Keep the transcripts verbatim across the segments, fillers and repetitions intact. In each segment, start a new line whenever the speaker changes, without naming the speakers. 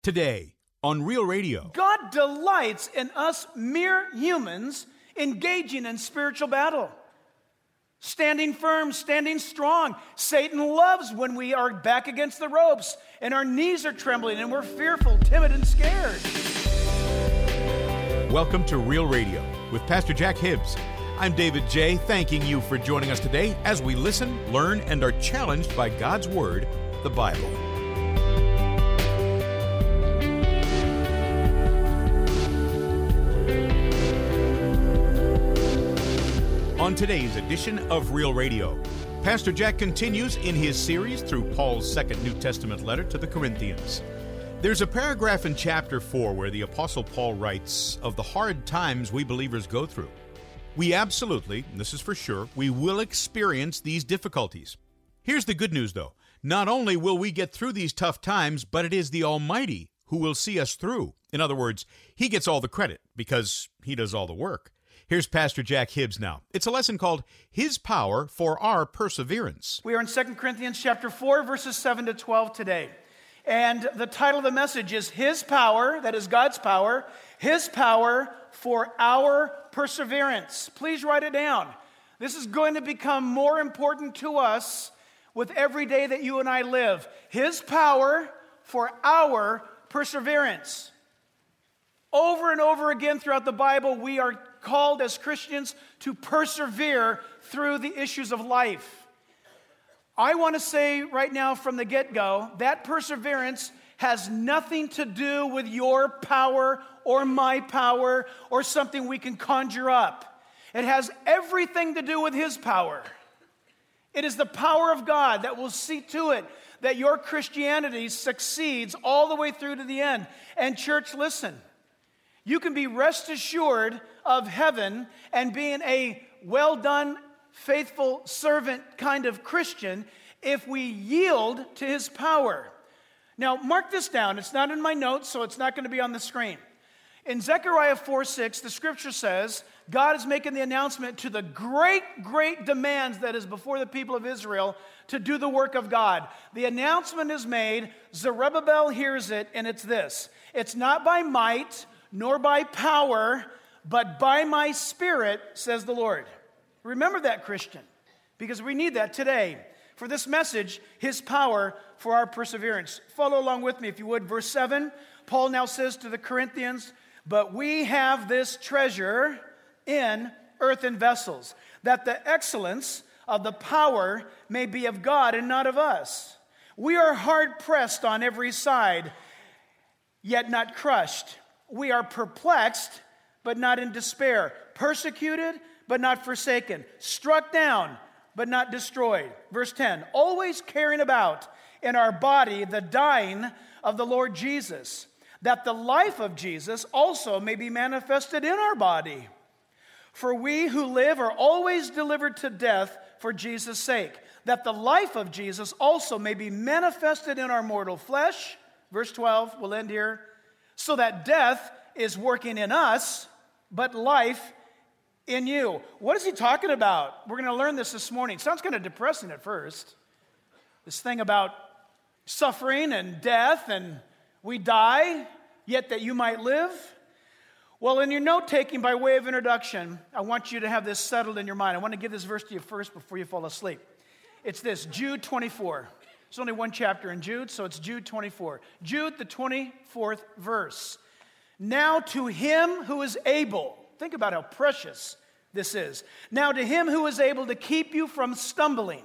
Today on Real Radio.
God delights in us mere humans engaging in spiritual battle. Standing firm, standing strong. Satan loves when we are back against the ropes and our knees are trembling and we're fearful, timid, and scared.
Welcome to Real Radio with Pastor Jack Hibbs. I'm David J., thanking you for joining us today as we listen, learn, and are challenged by God's Word, the Bible. On today's edition of Real Radio, Pastor Jack continues in his series through Paul's second New Testament letter to the Corinthians. There's a paragraph in chapter four where the Apostle Paul writes of the hard times we believers go through. We absolutely, and this is for sure, we will experience these difficulties. Here's the good news, though. Not only will we get through these tough times, but it is the Almighty who will see us through. In other words, He gets all the credit because He does all the work. Here's Pastor Jack Hibbs now. It's a lesson called His Power for Our Perseverance.
We are in Second Corinthians chapter four, verses seven to twelve today. And the title of the message is His Power, that is God's power, His Power for Our Perseverance. Please write it down. This is going to become more important to us with every day that you and I live. His power for our perseverance. Over and over again throughout the Bible, we are called as Christians to persevere through the issues of life. I want to say right now from the get-go, that perseverance has nothing to do with your power or my power or something we can conjure up. It has everything to do with His power. It is the power of God that will see to it that your Christianity succeeds all the way through to the end. And church, listen. You can be rest assured of heaven and being a well-done, faithful servant kind of Christian if we yield to His power. Now, mark this down. It's not in my notes, so it's not going to be on the screen. In Zechariah four six, the scripture says, God is making the announcement to the great, great demands that is before the people of Israel to do the work of God. The announcement is made, Zerubbabel hears it, and it's this. It's not by might nor by power, but by my Spirit, says the Lord. Remember that, Christian, because we need that today. For this message, His power for our perseverance. Follow along with me, if you would. Verse seven, Paul now says to the Corinthians, but we have this treasure in earthen vessels, that the excellence of the power may be of God and not of us. We are hard pressed on every side, yet not crushed. We are perplexed, but not in despair. Persecuted, but not forsaken. Struck down, but not destroyed. Verse ten, always carrying about in our body the dying of the Lord Jesus, that the life of Jesus also may be manifested in our body. For we who live are always delivered to death for Jesus' sake, that the life of Jesus also may be manifested in our mortal flesh. Verse twelve, we'll end here. So that death is working in us, but life in you. What is he talking about? We're going to learn this this morning. It sounds kind of depressing at first. This thing about suffering and death and we die, yet that you might live. Well, in your note-taking by way of introduction, I want you to have this settled in your mind. I want to give this verse to you first before you fall asleep. It's this, Jude twenty-four. There's only one chapter in Jude, so it's Jude twenty-four. Jude, the twenty-fourth verse. Now to Him who is able, think about how precious this is. Now to Him who is able to keep you from stumbling.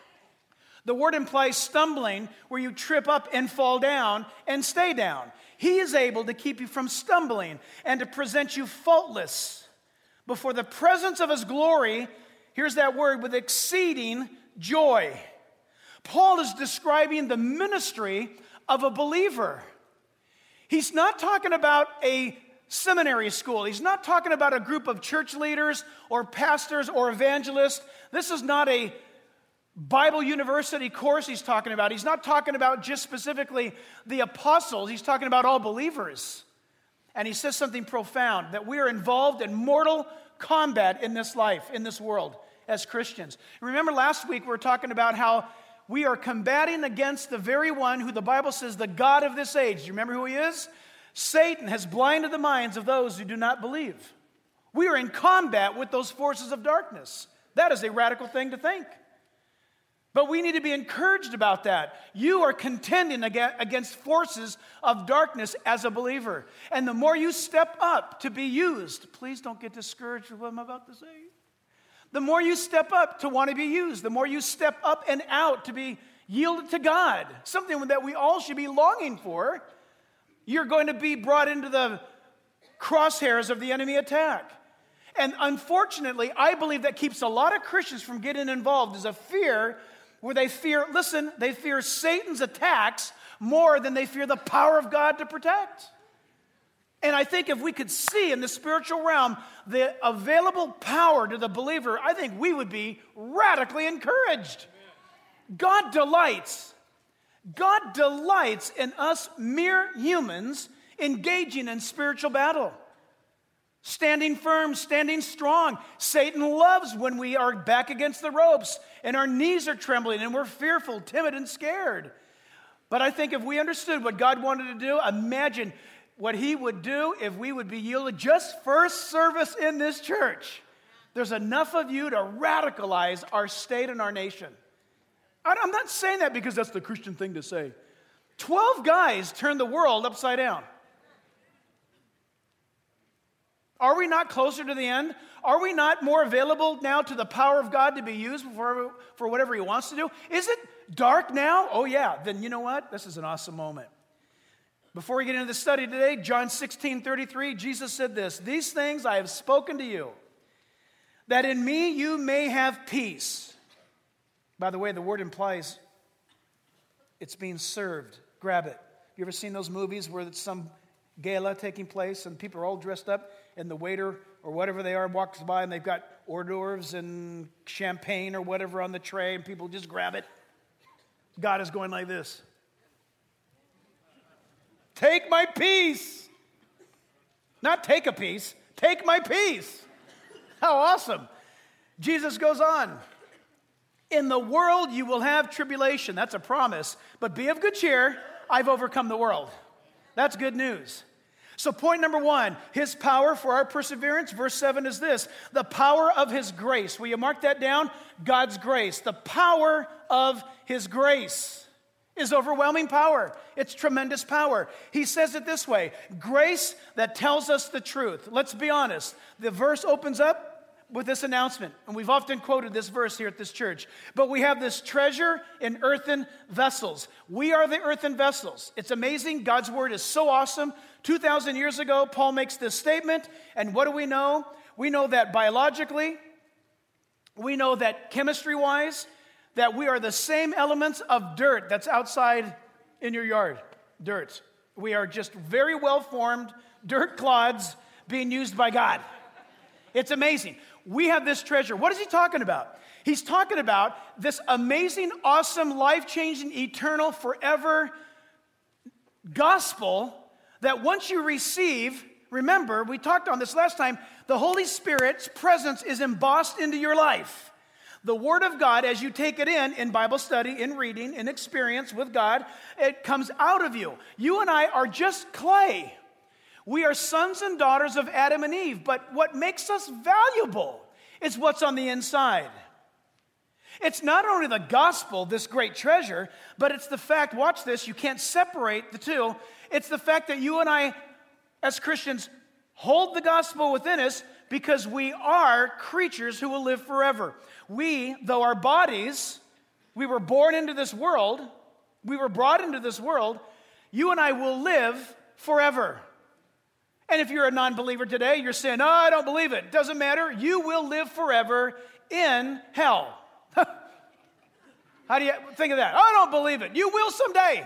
The word implies stumbling where you trip up and fall down and stay down. He is able to keep you from stumbling and to present you faultless before the presence of His glory, here's that word, with exceeding joy. Paul is describing the ministry of a believer. He's not talking about a seminary school. He's not talking about a group of church leaders or pastors or evangelists. This is not a Bible university course he's talking about. He's not talking about just specifically the apostles. He's talking about all believers. And he says something profound, that we are involved in mortal combat in this life, in this world, as Christians. Remember last week we were talking about how we are combating against the very one who the Bible says the God of this age. Do you remember who he is? Satan has blinded the minds of those who do not believe. We are in combat with those forces of darkness. That is a radical thing to think. But we need to be encouraged about that. You are contending against forces of darkness as a believer. And the more you step up to be used, please don't get discouraged with what I'm about to say. The more you step up to want to be used, the more you step up and out to be yielded to God, something that we all should be longing for, you're going to be brought into the crosshairs of the enemy attack. And unfortunately, I believe that keeps a lot of Christians from getting involved is a fear where they fear, listen, they fear Satan's attacks more than they fear the power of God to protect. And I think if we could see in the spiritual realm the available power to the believer, I think we would be radically encouraged. God delights. God delights in us mere humans engaging in spiritual battle. Standing firm, standing strong. Satan loves when we are back against the ropes and our knees are trembling and we're fearful, timid, and scared. But I think if we understood what God wanted to do, imagine what he would do if we would be yielded just first service in this church. There's enough of you to radicalize our state and our nation. I'm not saying that because that's the Christian thing to say. Twelve guys turned the world upside down. Are we not closer to the end? Are we not more available now to the power of God to be used for, for whatever he wants to do? Is it dark now? Oh yeah, then you know what? This is an awesome moment. Before we get into the study today, John sixteen thirty-three, Jesus said this, "These things I have spoken to you, that in me you may have peace." By the way, the word implies it's being served. Grab it. You ever seen those movies where it's some gala taking place and people are all dressed up and the waiter or whatever they are walks by and they've got hors d'oeuvres and champagne or whatever on the tray and people just grab it? God is going like this. Take my peace. Not take a piece. Take my peace. How awesome. Jesus goes on. In the world you will have tribulation. That's a promise. But be of good cheer. I've overcome the world. That's good news. So point number one, his power for our perseverance. Verse seven is this. The power of his grace. Will you mark that down? God's grace. The power of his grace is overwhelming power. It's tremendous power. He says it this way. Grace that tells us the truth. Let's be honest. The verse opens up with this announcement, and we've often quoted this verse here at this church, but we have this treasure in earthen vessels. We are the earthen vessels. It's amazing. God's word is so awesome. two thousand years ago, Paul makes this statement, and what do we know? We know that biologically, we know that chemistry-wise, that we are the same elements of dirt that's outside in your yard. Dirt. We are just very well-formed dirt clods being used by God. It's amazing. We have this treasure. What is he talking about? He's talking about this amazing, awesome, life-changing, eternal, forever gospel that once you receive, remember, we talked on this last time, the Holy Spirit's presence is embossed into your life. The Word of God, as you take it in, in Bible study, in reading, in experience with God, it comes out of you. You and I are just clay. We are sons and daughters of Adam and Eve, but what makes us valuable is what's on the inside. It's not only the gospel, this great treasure, but it's the fact, watch this, you can't separate the two. It's the fact that you and I, as Christians, hold the gospel within us because we are creatures who will live forever. We, though our bodies, we were born into this world, we were brought into this world, you and I will live forever. And if you're a non-believer today, you're saying, oh, I don't believe it. Doesn't matter. You will live forever in hell. How do you think of that? I don't believe it. You will someday.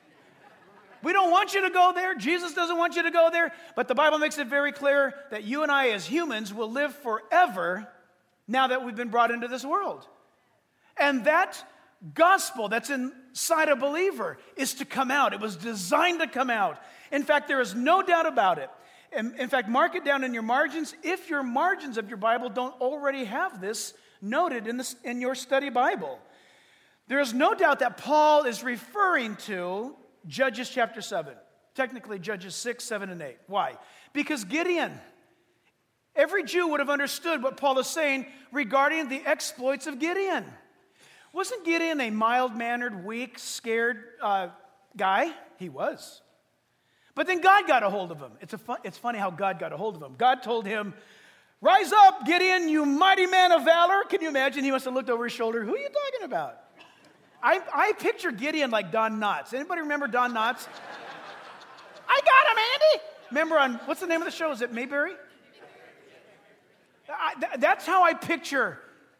We don't want you to go there. Jesus doesn't want you to go there. But the Bible makes it very clear that you and I as humans will live forever now that we've been brought into this world. And that gospel that's inside a believer is to come out. It was designed to come out. In fact, there is no doubt about it. In, in fact, mark it down in your margins if your margins of your Bible don't already have this noted in, this, in your study Bible. There is no doubt that Paul is referring to Judges chapter seven. Technically, Judges six, seven, and eight. Why? Because Gideon, every Jew would have understood what Paul is saying regarding the exploits of Gideon. Wasn't Gideon a mild-mannered, weak, scared uh, guy? He was. But then God got a hold of him. It's, a fun, it's funny how God got a hold of him. God told him, "Rise up, Gideon, you mighty man of valor." Can you imagine? He must have looked over his shoulder. Who are you talking about? I, I picture Gideon like Don Knotts. Anybody remember Don Knotts? I got him, Andy. Remember on, what's the name of the show? Is it Mayberry? I, th- that's how I picture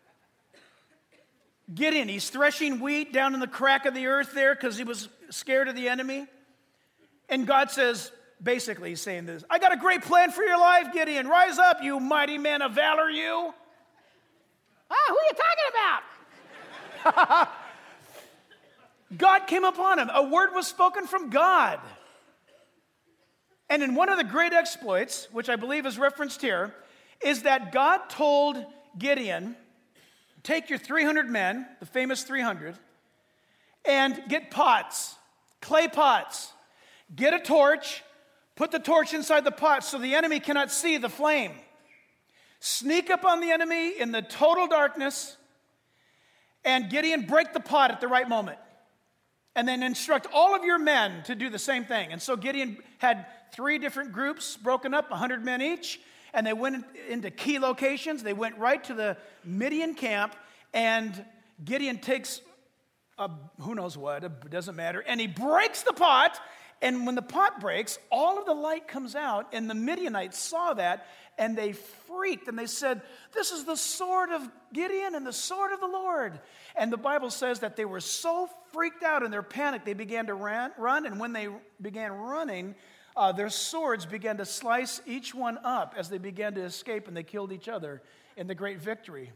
Gideon. He's threshing wheat down in the crack of the earth there because he was scared of the enemy. And God says, basically he's saying this, "I got a great plan for your life, Gideon. Rise up, you mighty man of valor, you." Ah, who are you talking about? God came upon him. A word was spoken from God. And in one of the great exploits, which I believe is referenced here, is that God told Gideon, "Take your three hundred men," the famous three hundred, "and get pots, clay pots. Get a torch, put the torch inside the pot so the enemy cannot see the flame. Sneak up on the enemy in the total darkness, and Gideon, break the pot at the right moment. And then instruct all of your men to do the same thing." And so Gideon had three different groups broken up, one hundred men each, and they went into key locations. They went right to the Midian camp, and Gideon takes a, who knows what, it doesn't matter, and he breaks the pot. And when the pot breaks, all of the light comes out, and the Midianites saw that, and they freaked, and they said, "This is the sword of Gideon and the sword of the Lord." And the Bible says that they were so freaked out in their panic, they began to ran, run, and when they began running, uh, their swords began to slice each one up as they began to escape, and they killed each other in the great victory.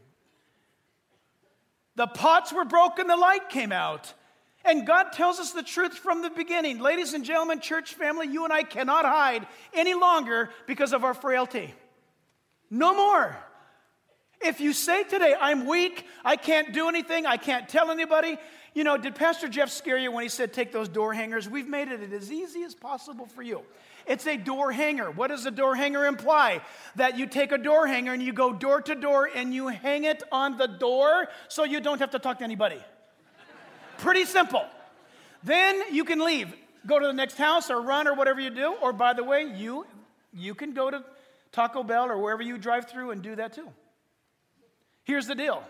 The pots were broken, the light came out. And God tells us the truth from the beginning. Ladies and gentlemen, church family, you and I cannot hide any longer because of our frailty. No more. If you say today, "I'm weak, I can't do anything, I can't tell anybody," you know, did Pastor Jeff scare you when he said take those door hangers? We've made it as easy as possible for you. It's a door hanger. What does a door hanger imply? That you take a door hanger and you go door to door and you hang it on the door so you don't have to talk to anybody. Pretty simple. Then you can leave. Go to the next house or run or whatever you do. Or by the way, you, you can go to Taco Bell or wherever you drive through and do that too. Here's the deal.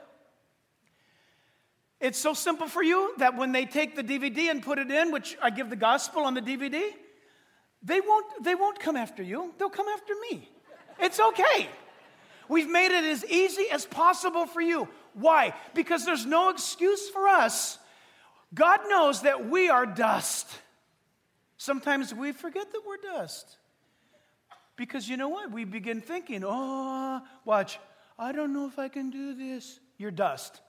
It's so simple for you that when they take the D V D and put it in, which I give the gospel on the D V D, they won't, they won't come after you. They'll come after me. It's okay. We've made it as easy as possible for you. Why? Because there's no excuse for us. God knows that we are dust. Sometimes we forget that we're dust. Because you know what? We begin thinking, "Oh, watch, I don't know if I can do this." You're dust.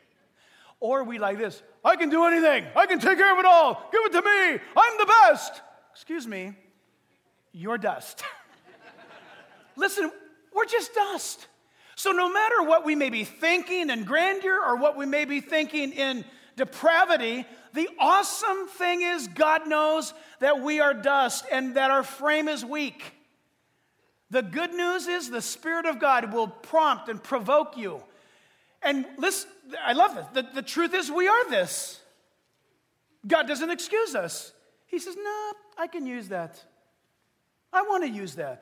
Or we like this, "I can do anything. I can take care of it all. Give it to me. I'm the best." Excuse me, you're dust. Listen, we're just dust. So no matter what we may be thinking in grandeur or what we may be thinking in depravity, the awesome thing is God knows that we are dust and that our frame is weak. The good news is the Spirit of God will prompt and provoke you. And listen, I love this. The, the truth is we are this. God doesn't excuse us. He says, "No, I can use that. I want to use that."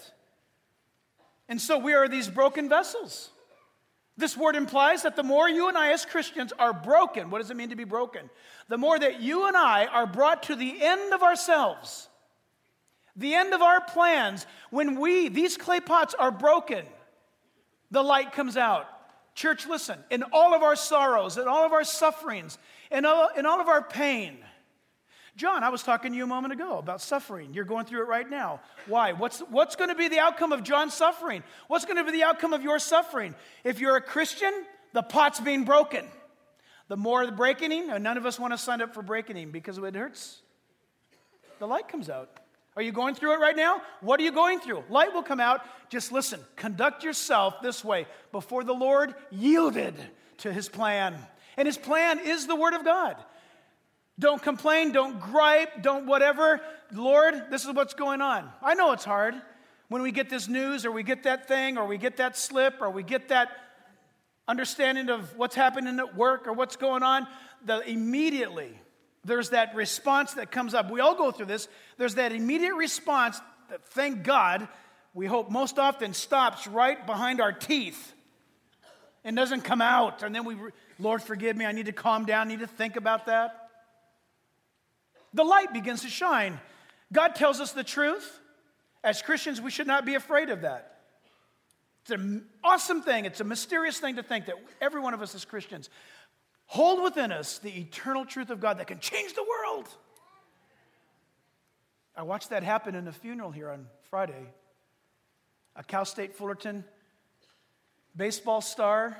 And so we are these broken vessels. This word implies that the more you and I as Christians are broken, what does it mean to be broken? The more that you and I are brought to the end of ourselves, the end of our plans, when we, these clay pots are broken, the light comes out. Church, listen, in all of our sorrows, in all of our sufferings, in all, in all of our pain. John, I was talking to you a moment ago about suffering. You're going through it right now. Why? What's, what's going to be the outcome of John's suffering? What's going to be the outcome of your suffering? If you're a Christian, the pot's being broken. The more the breaking, and none of us want to sign up for breaking because it hurts. The light comes out. Are you going through it right now? What are you going through? Light will come out. Just listen. Conduct yourself this way. Before the Lord yielded to his plan. And his plan is the Word of God. Don't complain, don't gripe, don't whatever. Lord, this is what's going on. I know it's hard when we get this news or we get that thing or we get that slip or we get that understanding of what's happening at work or what's going on. The immediately, there's that response that comes up. We all go through this. There's that immediate response that, thank God, we hope most often stops right behind our teeth and doesn't come out. And then we, Lord, forgive me, I need to calm down, I need to think about that. The light begins to shine. God tells us the truth. As Christians, we should not be afraid of that. It's an awesome thing. It's a mysterious thing to think that every one of us as Christians hold within us the eternal truth of God that can change the world. I watched that happen in a funeral here on Friday. A Cal State Fullerton baseball star,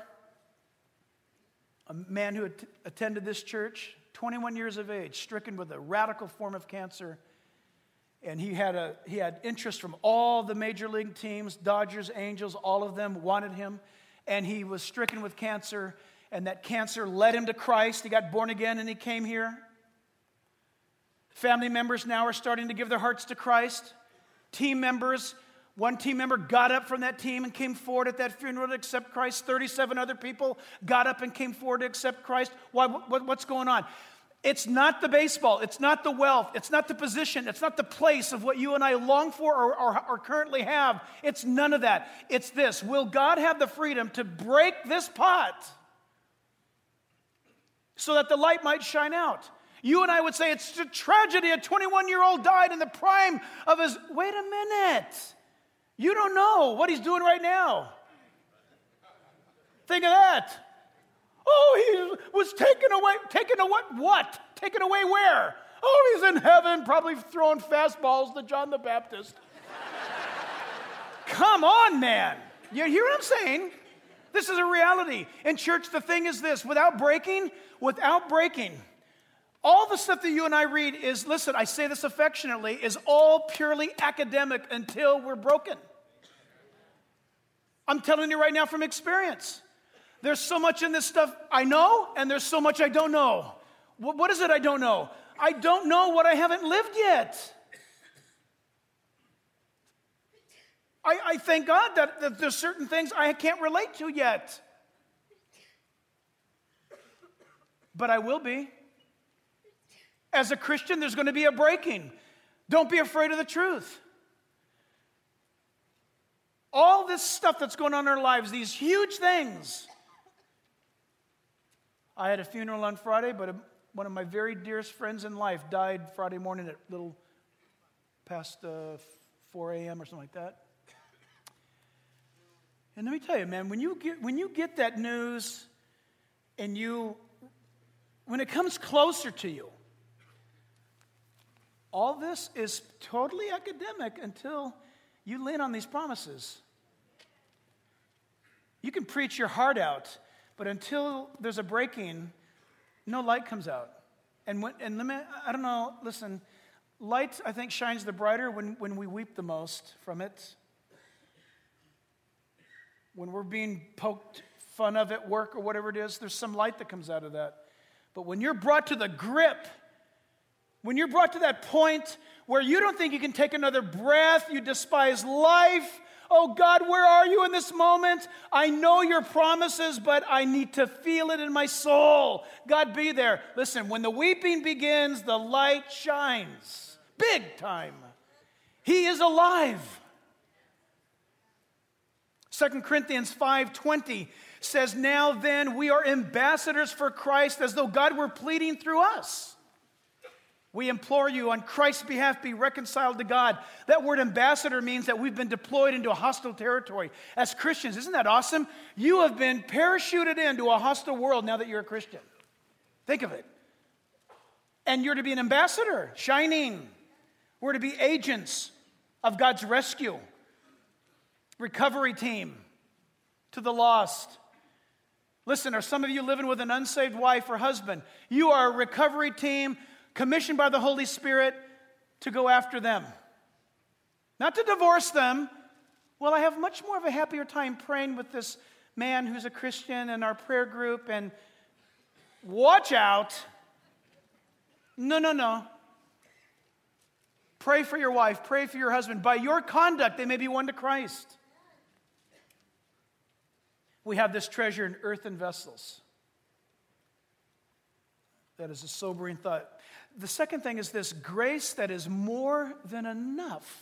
a man who at- attended this church, twenty-one years of age, stricken with a radical form of cancer. And he had a he had interest from all the major league teams, Dodgers, Angels, all of them wanted him. And he was stricken with cancer, and that cancer led him to Christ. He got born again and he came here. Family members now are starting to give their hearts to Christ. Team members, one team member got up from that team and came forward at that funeral to accept Christ. thirty-seven other people got up and came forward to accept Christ. Why? What, what's going on? It's not the baseball. It's not the wealth. It's not the position. It's not the place of what you and I long for or, or, or currently have. It's none of that. It's this. Will God have the freedom to break this pot so that the light might shine out? You and I would say it's a tragedy. A twenty-one-year-old died in the prime of his... Wait a minute. You don't know what he's doing right now. Think of that. Oh, he was taken away. Taken away what? Taken away where? Oh, he's in heaven, probably throwing fastballs to John the Baptist. Come on, man. You hear what I'm saying? This is a reality. In church, the thing is this. Without breaking, without breaking, all the stuff that you and I read is, listen, I say this affectionately, is all purely academic until we're broken. I'm telling you right now from experience. There's so much in this stuff I know, and there's so much I don't know. What, what is it I don't know? I don't know what I haven't lived yet. I, I thank God that, that there's certain things I can't relate to yet. But I will be. As a Christian, there's going to be a breaking. Don't be afraid of the truth. All this stuff that's going on in our lives, these huge things. I had a funeral on Friday, but a, one of my very dearest friends in life died Friday morning at a little past uh, four a.m. or something like that. And let me tell you, man, when you get when you get that news, and you, when it comes closer to you, all this is totally academic until you lean on these promises. You can preach your heart out, but until there's a breaking, no light comes out. And when, and let me, I don't know, listen, light, I think, shines the brighter when, when we weep the most from it. When we're being poked fun of at work or whatever it is, there's some light that comes out of that. But when you're brought to the grip, when you're brought to that point where you don't think you can take another breath, you despise life, oh God, where are you in this moment? I know your promises, but I need to feel it in my soul. God, be there. Listen, when the weeping begins, the light shines. Big time. He is alive. Second Corinthians five twenty says, now then, we are ambassadors for Christ, as though God were pleading through us. We implore you, on Christ's behalf, be reconciled to God. That word ambassador means that we've been deployed into a hostile territory. As Christians, isn't that awesome? You have been parachuted into a hostile world now that you're a Christian. Think of it. And you're to be an ambassador, shining. We're to be agents of God's rescue. Recovery team to the lost. Listen, are some of you living with an unsaved wife or husband? You are a recovery team commissioned by the Holy Spirit to go after them. Not to divorce them. Well, I have much more of a happier time praying with this man who's a Christian in our prayer group, and watch out. No, no, no. Pray for your wife. Pray for your husband. By your conduct, they may be won to Christ. We have this treasure in earthen vessels. That is a sobering thought. The second thing is this: grace that is more than enough.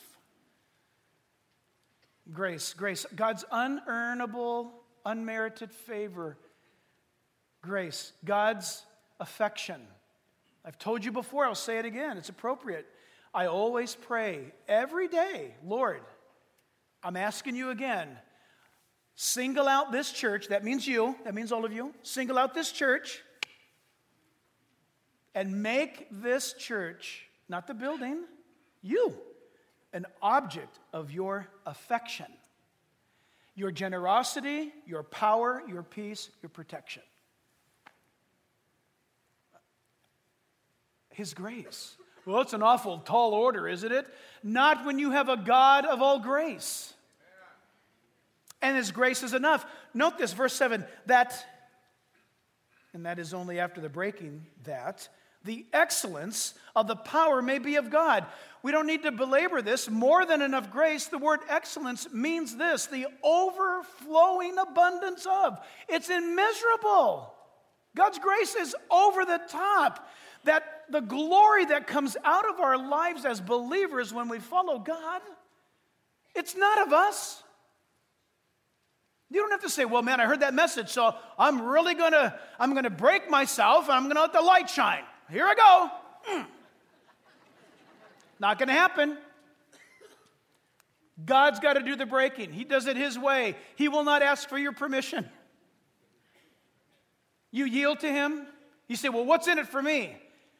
Grace, grace, God's unearnable, unmerited favor. Grace, God's affection. I've told you before, I'll say it again, it's appropriate. I always pray every day, Lord, I'm asking you again, single out this church, that means you, that means all of you, single out this church and make this church, not the building, you, an object of your affection, your generosity, your power, your peace, your protection. His grace. Well, it's an awful tall order, isn't it? Not when you have a God of all grace. And His grace is enough. Note this, verse seven, that, and that is only after the breaking, that the excellence of the power may be of God. We don't need to belabor this. More than enough grace, the word excellence means this: the overflowing abundance of. It's immeasurable. God's grace is over the top. That the glory that comes out of our lives as believers when we follow God, it's not of us. You don't have to say, well, man, I heard that message, so I'm really going to, I'm going to break myself, and I'm going to let the light shine. Here I go. Mm. Not going to happen. God's got to do the breaking. He does it His way. He will not ask for your permission. You yield to Him. You say, well, what's in it for me?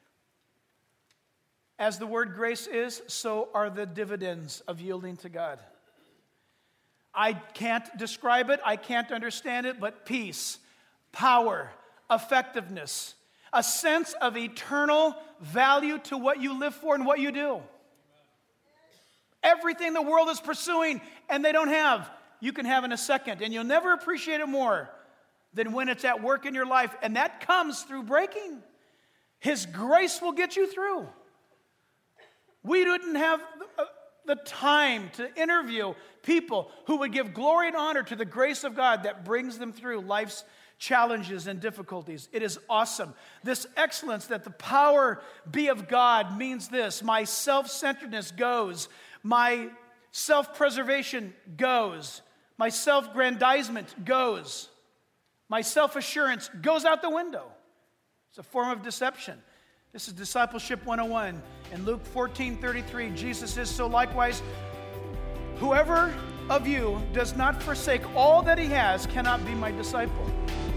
As the word grace is, so are the dividends of yielding to God. I can't describe it, I can't understand it, but peace, power, effectiveness, a sense of eternal value to what you live for and what you do. Everything the world is pursuing and they don't have, you can have in a second, and you'll never appreciate it more than when it's at work in your life, and that comes through breaking. His grace will get you through. We didn't have the time to interview people who would give glory and honor to the grace of God that brings them through life's challenges and difficulties. It is awesome. This excellence that the power be of God means this: my self-centeredness goes, my self-preservation goes, my self-grandizement goes, my self-assurance goes out the window. It's a form of deception. This is Discipleship one oh one. In Luke fourteen thirty-three, Jesus says, so likewise, whoever of you does not forsake all that he has cannot be my disciple.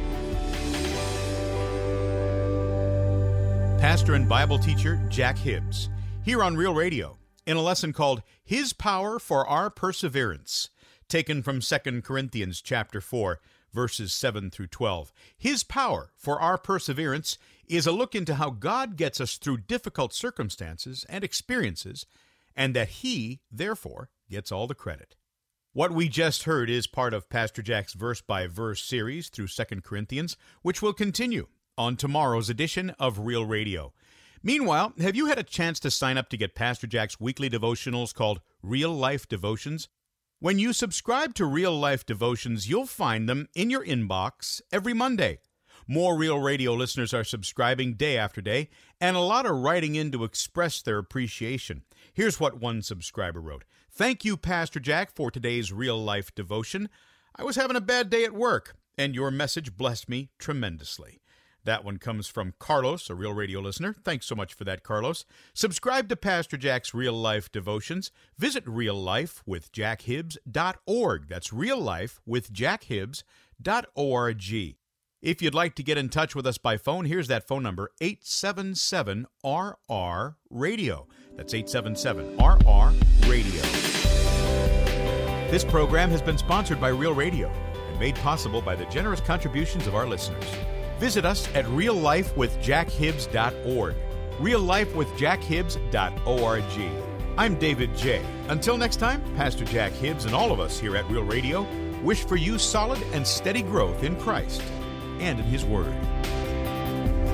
Pastor and Bible teacher Jack Hibbs, here on Real Radio, in a lesson called His Power for Our Perseverance, taken from Second Corinthians chapter four, verses seven through twelve. His power for our perseverance is a look into how God gets us through difficult circumstances and experiences, and that He, therefore, gets all the credit. What we just heard is part of Pastor Jack's verse-by-verse series through Second Corinthians, which will continue on tomorrow's edition of Real Radio. Meanwhile, have you had a chance to sign up to get Pastor Jack's weekly devotionals called Real Life Devotions? When you subscribe to Real Life Devotions, you'll find them in your inbox every Monday. More Real Radio listeners are subscribing day after day, and a lot are writing in to express their appreciation. Here's what one subscriber wrote. Thank you, Pastor Jack, for today's Real Life Devotion. I was having a bad day at work, and your message blessed me tremendously. That one comes from Carlos, a Real Radio listener. Thanks so much for that, Carlos. Subscribe to Pastor Jack's Real Life Devotions. Visit real life with jack hibbs dot org. That's real life with jack hibbs dot org. If you'd like to get in touch with us by phone, here's that phone number, eight seven seven R R radio. That's eight seven seven R R radio. This program has been sponsored by Real Radio and made possible by the generous contributions of our listeners. Visit us at real life with jack hibbs dot org, real life with jack hibbs dot org. I'm David J. Until next time, Pastor Jack Hibbs and all of us here at Real Radio wish for you solid and steady growth in Christ and in His Word.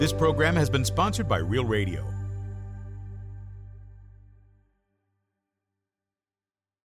This program has been sponsored by Real Radio.